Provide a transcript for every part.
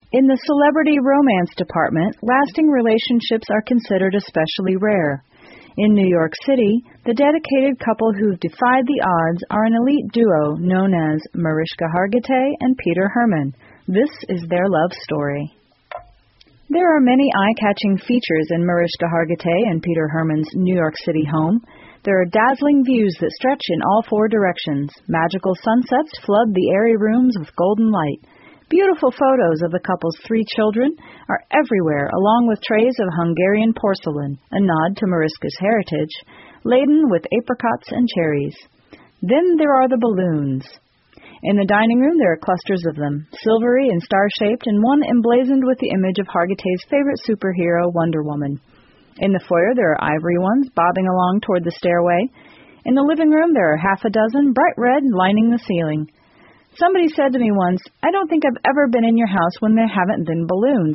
In the celebrity romance department, lasting relationships are considered especially rare. In New York City, the dedicated couple who've defied the odds are an elite duo known as Mariska Hargitay and Peter Hermann. This is their love story. There are many eye-catching features in Mariska Hargitay and Peter Hermann's New York City home. There are dazzling views that stretch in all four directions. Magical sunsets flood the airy rooms with golden light. Beautiful photos of the couple's 3 children are everywhere, along with trays of Hungarian porcelain, a nod to Mariska's heritage, laden with apricots and cherries. Then there are the balloons. In the dining room there are clusters of them, silvery and star-shaped, and one emblazoned with the image of Hargitay's favorite superhero, Wonder Woman. In the foyer there are ivory ones bobbing along toward the stairway. In the living room there are half a dozen, bright red, lining the ceiling. Somebody said to me once, "I don't think I've ever been in your house when there haven't been balloons."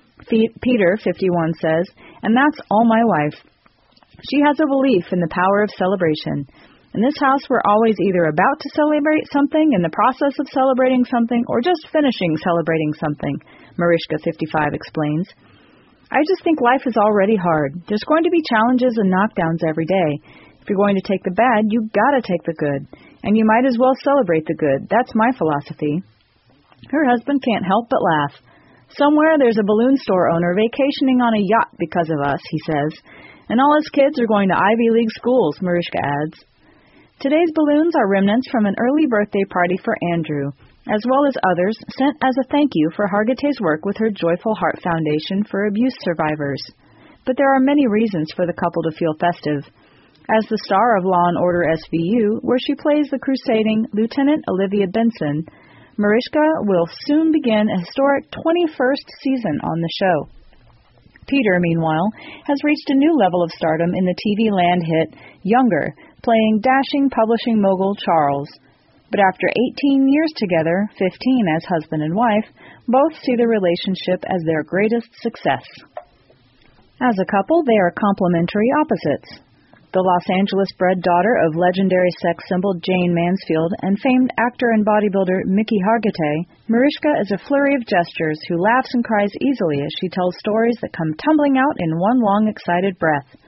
Peter, 51, says, "And that's all my wife. She has a belief in the power of celebration. In this house, we're always either about to celebrate something, in the process of celebrating something, or just finishing celebrating something," Mariska, 55, explains. "I just think life is already hard. There's going to be challenges and knockdowns every day. If you're going to take the bad, you've got to take the good. And you might as well celebrate the good. That's my philosophy." Her husband can't help but laugh. "Somewhere there's a balloon store owner vacationing on a yacht because of us," he says. "And all his kids are going to Ivy League schools," Mariska adds. Today's balloons are remnants from an early birthday party for Andrew, as well as others sent as a thank you for Hargitay's work with her Joyful Heart Foundation for abuse survivors. But there are many reasons for the couple to feel festive. As the star of Law & Order SVU, where she plays the crusading Lieutenant Olivia Benson, Mariska will soon begin a historic 21st season on the show. Peter, meanwhile, has reached a new level of stardom in the TV land hit Younger, playing dashing publishing mogul Charles. But after 18 years together, 15 as husband and wife, both see the relationship as their greatest success. As a couple, they are complementary opposites. The Los Angeles-bred daughter of legendary sex symbol Jane Mansfield and famed actor and bodybuilder Mickey Hargitay, Mariska is a flurry of gestures who laughs and cries easily as she tells stories that come tumbling out in one long, excited breath.